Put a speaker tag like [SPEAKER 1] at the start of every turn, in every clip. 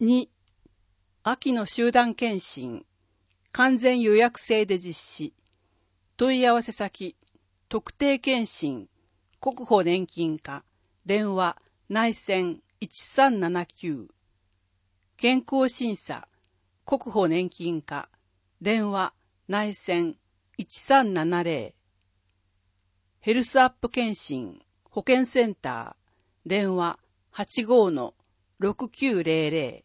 [SPEAKER 1] 2、秋の集団検診、完全予約制で実施。問い合わせ先、特定健診、国保年金課、電話、内線1379。健康審査、国保年金課、電話、内線1370。ヘルスアップ検診、保健センター、電話 85-6900。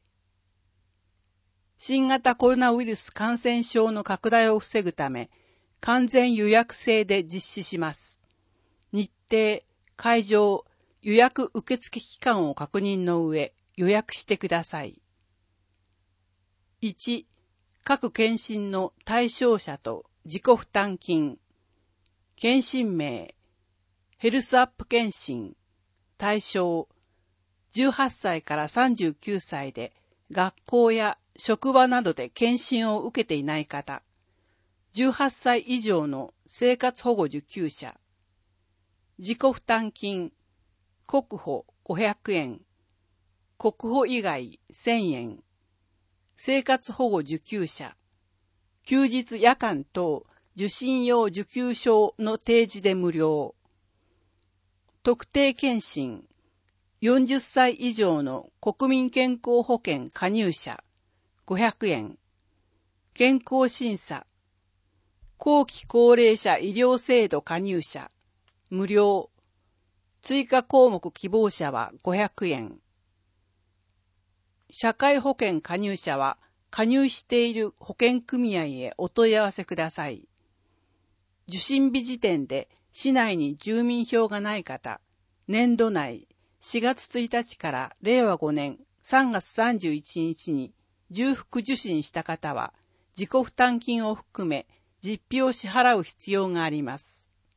[SPEAKER 1] 新型コロナウイルス感染症の拡大を防ぐため、完全予約制で実施します。日程、会場、予約受付期間を確認の上、予約してください。1、各検診の対象者と自己負担金。検診名、ヘルスアップ検診。対象、18歳から39歳で学校や職場などで検診を受けていない方。18歳以上の生活保護受給者。自己負担金、国保500円、国保以外1000円。生活保護受給者。休日夜間等受診用受給証の提示で無料。特定健診。40歳以上の国民健康保険加入者。500円。健康審査。後期高齢者医療制度加入者。無料。追加項目希望者は500円。社会保険加入者は加入している保険組合へお問い合わせください。受診日時点で市内に住民票がない方、年度内4月1日から令和5年3月31日に重複受診した方は自己負担金を含め実費を支払う必要があります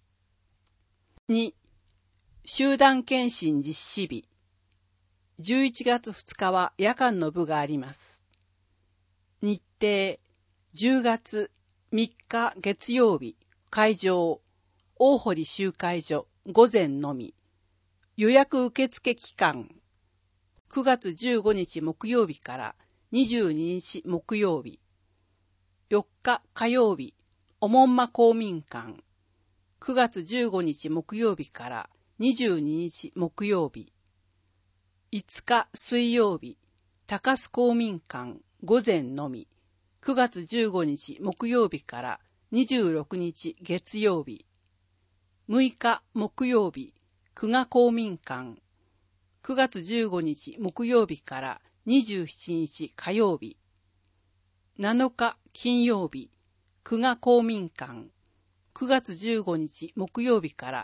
[SPEAKER 1] 。2、集団検診実施日。11月2日は夜間の部があります。日程、10月3日月曜日、会場、大堀集会所、午前のみ。予約受付期間、9月15日木曜日から22日木曜日。4日火曜日、おもんま公民館。9月15日木曜日から22日木曜日。5日水曜日、高須公民館午前のみ。9月15日木曜日から26日月曜日。6日木曜日、久我公民館。9月15日木曜日から27日火曜日。7日金曜日、久我公民館。9月15日木曜日から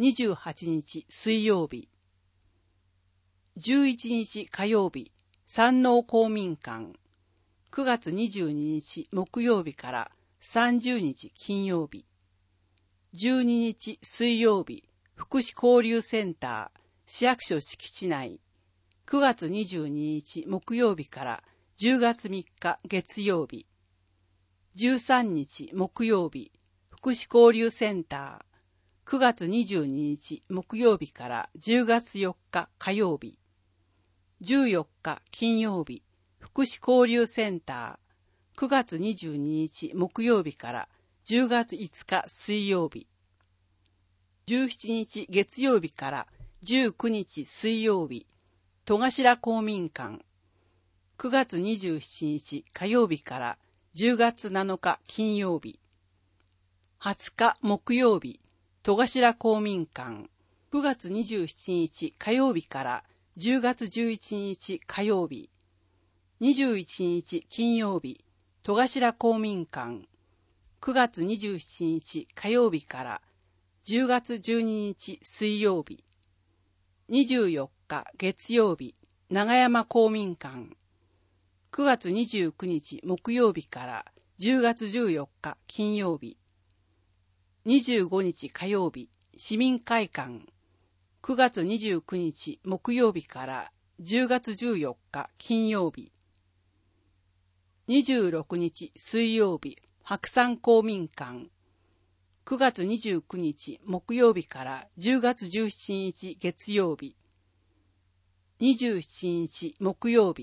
[SPEAKER 1] 28日水曜日。11日火曜日、山王公民館。9月22日木曜日から30日金曜日。12日水曜日、福祉交流センター、市役所敷地内。9月22日木曜日から10月3日月曜日。13日木曜日、福祉交流センター。9月22日木曜日から10月4日火曜日。14日金曜日、福祉交流センター。9月22日木曜日から10月5日水曜日。17日月曜日から19日水曜日、戸頭公民館。9月27日火曜日から10月7日金曜日。20日木曜日、戸頭公民館。9月27日火曜日から10月11日火曜日。21日金曜日、戸頭公民館。9月27日火曜日から10月12日水曜日。24日月曜日、長山公民館。9月29日木曜日から10月14日金曜日。25日火曜日、市民会館。9月29日木曜日から10月14日金曜日。26日水曜日、白山公民館。9月29日木曜日から10月17日月曜日。27日木曜日、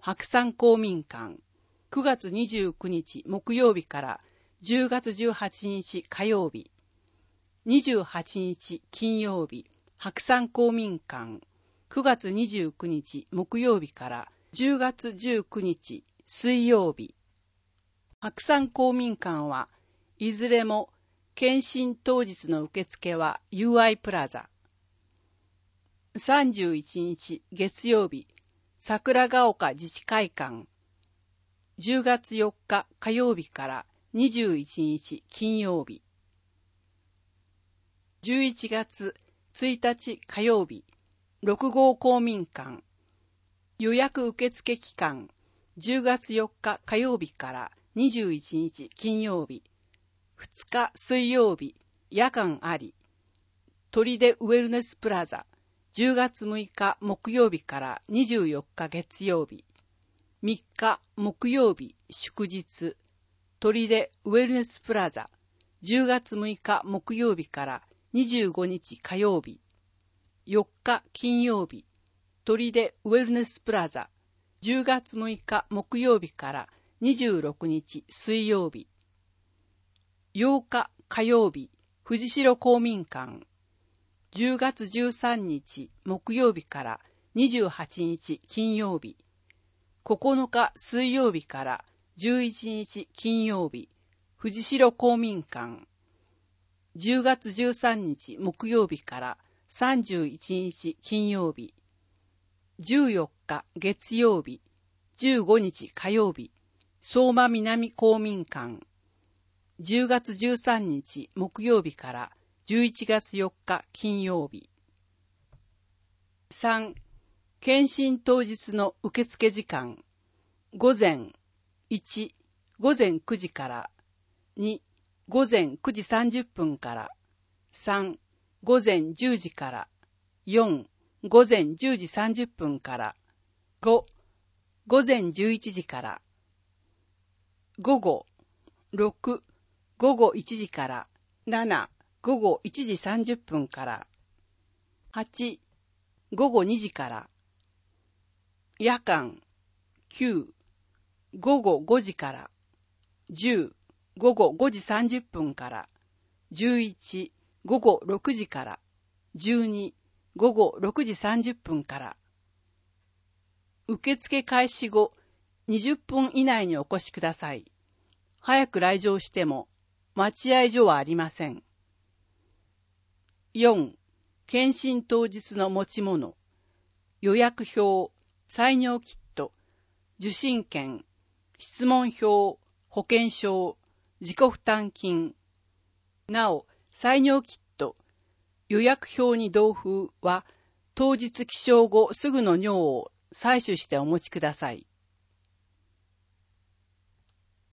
[SPEAKER 1] 白山公民館。9月29日木曜日から10月18日火曜日。28日金曜日、白山公民館。9月29日木曜日から10月19日水曜日。白山公民館はいずれも検診当日の受付は UI プラザ。31日月曜日、桜ヶ丘自治会館。10月4日火曜日から21日金曜日。11月1日火曜日、6号公民館。予約受付期間、10月4日火曜日から21日金曜日。2日水曜日、夜間あり。砦ウェルネスプラザ。10月6日木曜日から24日月曜日。3日木曜日祝日。砦ウェルネスプラザ。10月6日木曜日から25日火曜日。4日金曜日。砦ウェルネスプラザ。10月6日木曜日から26日水曜日。8日火曜日。藤代公民館。10月13日木曜日から28日金曜日。9日水曜日から11日金曜日。藤代公民館。10月13日木曜日から31日金曜日。14日月曜日。15日火曜日。相馬南公民館。10月13日木曜日から11月4日金曜日。3. 検診当日の受付時間。午前。1. 午前9時から。2. 午前9時30分から。3. 午前10時から。4. 午前10時30分から。5. 午前11時から。午後。6. 午後1時から。7. 午後1時30分から。8. 午後2時から。夜間。9. 午後5時から。10. 午後5時30分から。11. 午後6時から。12. 午後6時30分から。受付開始後20分以内にお越しください。早く来場しても待合所はありません。4. 検診当日の持ち物。予約表、採尿キット、受診券、質問票、保険証、自己負担金。なお、採尿キット、予約表に同封は当日起床後すぐの尿を採取してお持ちください。